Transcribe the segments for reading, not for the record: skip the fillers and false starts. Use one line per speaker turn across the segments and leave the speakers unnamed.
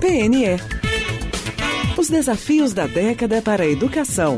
PNE. Os desafios da década para a educação.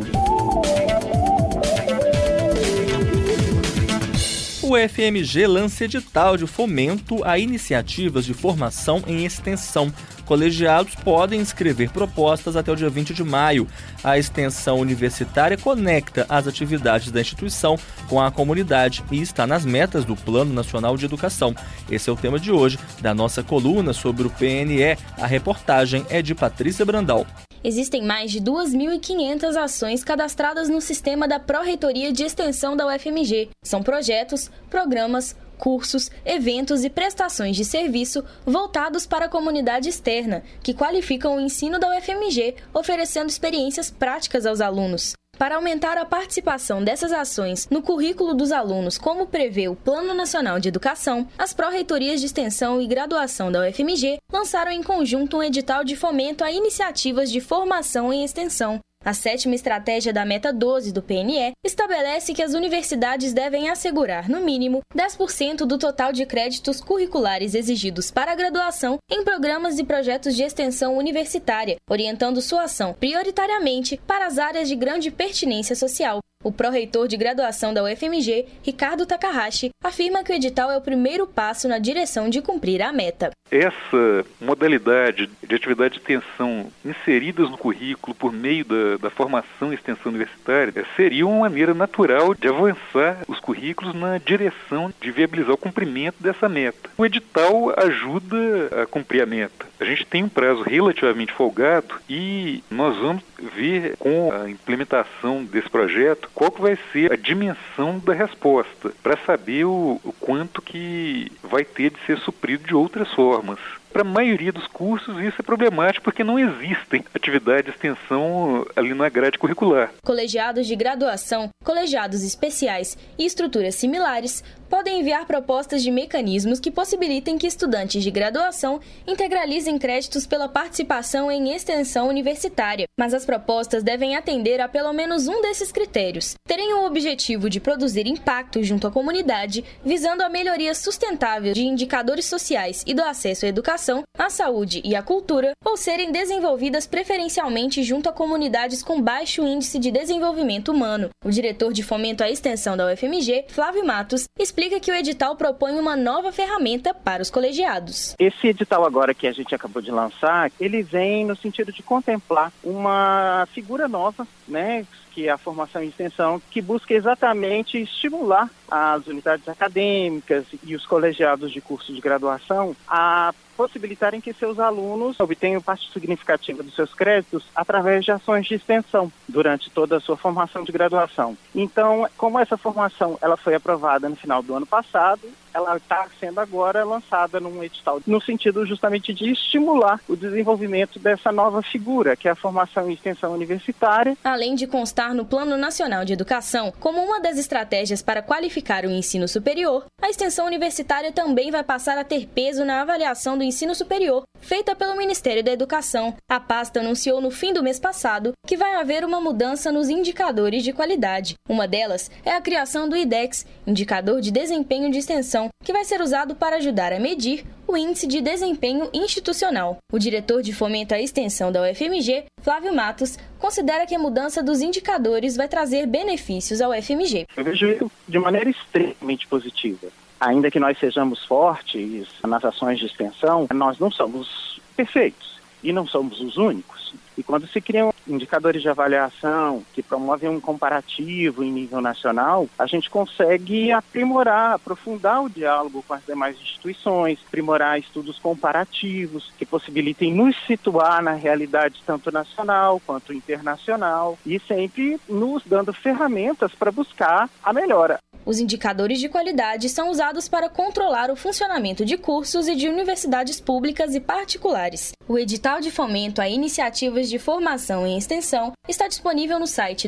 O FMG lança edital de fomento a iniciativas de formação em extensão. Colegiados podem inscrever propostas até o dia 20 de maio. A extensão universitária conecta as atividades da instituição com a comunidade e está nas metas do Plano Nacional de Educação. Esse é o tema de hoje da nossa coluna sobre o PNE. A reportagem é de Patrícia Brandão.
Existem mais de 2.500 ações cadastradas no sistema da Pró-Reitoria de Extensão da UFMG. São projetos, programas, cursos, eventos e prestações de serviço voltados para a comunidade externa, que qualificam o ensino da UFMG, oferecendo experiências práticas aos alunos. Para aumentar a participação dessas ações no currículo dos alunos, como prevê o Plano Nacional de Educação, as Pró-Reitorias de Extensão e Graduação da UFMG lançaram em conjunto um edital de fomento a iniciativas de formação em extensão. A 7ª estratégia da Meta 12 do PNE estabelece que as universidades devem assegurar, no mínimo, 10% do total de créditos curriculares exigidos para a graduação em programas e projetos de extensão universitária, orientando sua ação prioritariamente para as áreas de grande pertinência social. O pró-reitor de graduação da UFMG, Ricardo Takahashi, afirma que o edital é o primeiro passo na direção de cumprir a meta.
Essa modalidade de atividade de extensão inseridas no currículo por meio da formação e extensão universitária seria uma maneira natural de avançar os currículos na direção de viabilizar o cumprimento dessa meta. O edital ajuda a cumprir a meta. A gente tem um prazo relativamente folgado e nós vamos ver com a implementação desse projeto qual que vai ser a dimensão da resposta, para saber o quanto que vai ter de ser suprido de outras formas. Para a maioria dos cursos isso é problemático porque não existem atividades de extensão ali na grade curricular.
Colegiados de graduação, colegiados especiais e estruturas similares podem enviar propostas de mecanismos que possibilitem que estudantes de graduação integralizem créditos pela participação em extensão universitária, mas as propostas devem atender a pelo menos um desses critérios. Terem o objetivo de produzir impacto junto à comunidade, visando a melhoria sustentável de indicadores sociais e do acesso à educação, à saúde e à cultura, ou serem desenvolvidas preferencialmente junto a comunidades com baixo índice de desenvolvimento humano. O diretor de fomento à extensão da UFMG, Flávio Matos, explica que o edital propõe uma nova ferramenta para os colegiados.
Esse edital agora que a gente acabou de lançar, ele vem no sentido de contemplar uma figura nova, que é a formação e extensão, que busca exatamente estimular as unidades acadêmicas e os colegiados de curso de graduação a possibilitarem que seus alunos obtenham parte significativa dos seus créditos através de ações de extensão durante toda a sua formação de graduação. Então, como essa formação ela foi aprovada no final do ano passado, ela está sendo agora lançada num edital no sentido justamente de estimular o desenvolvimento dessa nova figura, que é a formação e extensão universitária.
Além de constar no Plano Nacional de Educação como uma das estratégias para qualificar o ensino superior, a extensão universitária também vai passar a ter peso na avaliação do ensino superior, feita pelo Ministério da Educação. A pasta anunciou no fim do mês passado que vai haver uma mudança nos indicadores de qualidade. Uma delas é a criação do IDEX, Indicador de Desempenho de Extensão, que vai ser usado para ajudar a medir o Índice de Desempenho Institucional. O diretor de fomento à extensão da UFMG, Flávio Matos, considera que a mudança dos indicadores vai trazer benefícios ao UFMG.
Eu vejo isso de maneira extremamente positiva. Ainda que nós sejamos fortes nas ações de extensão, nós não somos perfeitos e não somos os únicos. E quando se criam indicadores de avaliação que promovem um comparativo em nível nacional, a gente consegue aprimorar, aprofundar o diálogo com as demais instituições, aprimorar estudos comparativos que possibilitem nos situar na realidade tanto nacional quanto internacional e sempre nos dando ferramentas para buscar a melhora.
Os indicadores de qualidade são usados para controlar o funcionamento de cursos e de universidades públicas e particulares. O edital de fomento a iniciativas de formação em extensão está disponível no site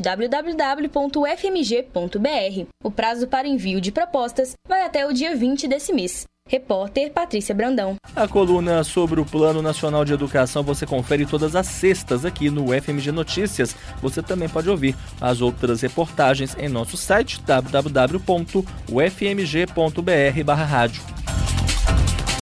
www.ufmg.br. O prazo para envio de propostas vai até o dia 20 desse mês. Repórter Patrícia Brandão.
A coluna sobre o Plano Nacional de Educação você confere todas as sextas aqui no UFMG Notícias. Você também pode ouvir as outras reportagens em nosso site www.ufmg.br/rádio.